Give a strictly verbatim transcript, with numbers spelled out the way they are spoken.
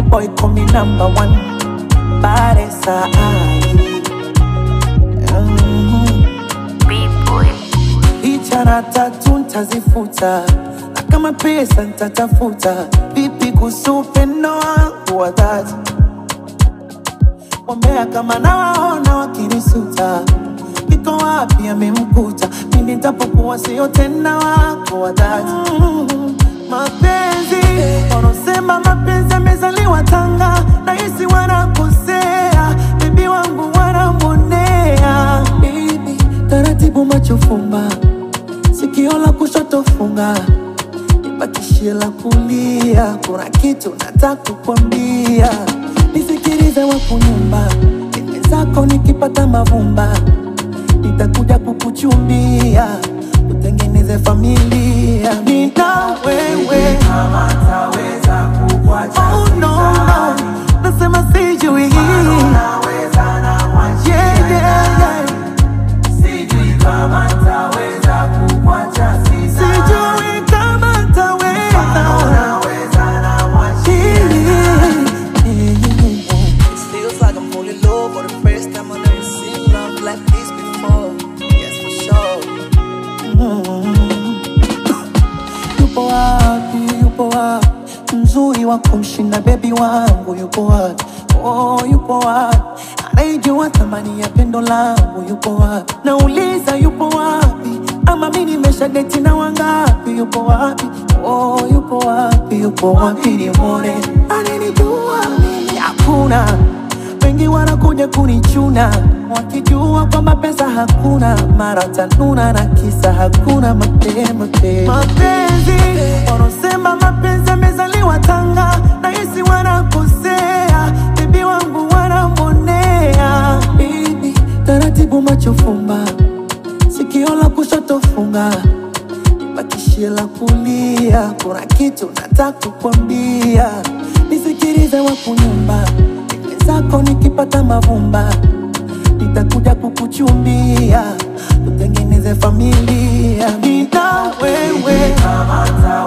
boy call me number one. Paresa ai. B-boy. Ichara tatu ntazifuta, na kama pesa ntatafuta. Vipi kuhusu upendo wangu wa dhati? Wambea kama nawaona wakinisuta, iko wapi amemkuta? Mimi nitapokuwa sio tena wako wa dhati. mm, Mapenzi wanaosema mapenzi yamezaliwa Tanga, nahisi wanakosea. Bibi wangu wanamwonea. Bibi taratibu macho fumba, sikio la kushoto funga, nibakishie la kulia. Kuna kitu nataka kukwambia, nisikilize wakunyumba. Dime zako nikipata mavumba, nitakuja kukuchumbia, utengeneze familia. Nina wewe kama taweza kukuacha. oh no, no. Nasema sijui Unaweza na mwachi. yeah, yeah, yeah. Sijui kama taweza kukuacha. Sijui kama taweza. Unaweza na mwachi. It feels like I'm falling low for the first time. I've never seen love like this before. Yes, for sure. Yupo wapi, yupo wapi mzuri wa kumshinda baby wangu? Yupo wapi, oh yupo wapi anayejua thamani ya pendo langu? Yupo wapi, nauliza yupo wapi? Ama mimi nimeshadeti na wangapi? Yupo wapi, oh yupo wapi, yupo wapi nimuone? Ananijua mimi hakuna, wengi wanakuja kunichuna wakijua kwamba pesa hakuna, mara tanuna na kisa hakuna mapema tena. Mapenzi wanaosema mapenzi yamezaliwa Tanga, nahisi wanakosea. Bibi wangu wanamwonea. Bibi taratibu macho fumba, sikio la kushoto funga, nibakishie la kulia. Kuna kitu nataka kukwambia, nisikilize wakunyumba. Dime zako nikipata mavumba, nitakuja kukuchumbia, utengeneze familia. Nina wewe Kama taweza